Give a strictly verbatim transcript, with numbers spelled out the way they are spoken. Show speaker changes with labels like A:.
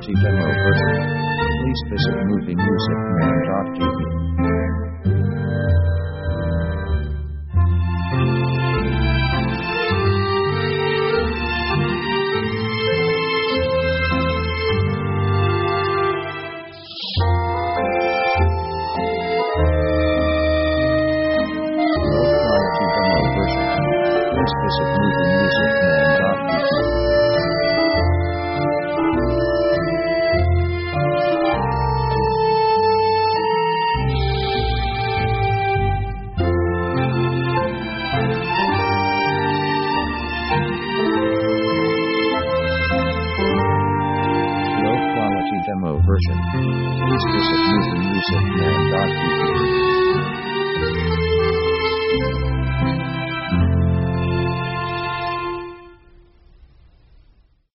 A: quality demo version. Please visit movie music man dot t v. Please visit movie music man dot t v. Low quality demo version. Please visit movie music man dot t v.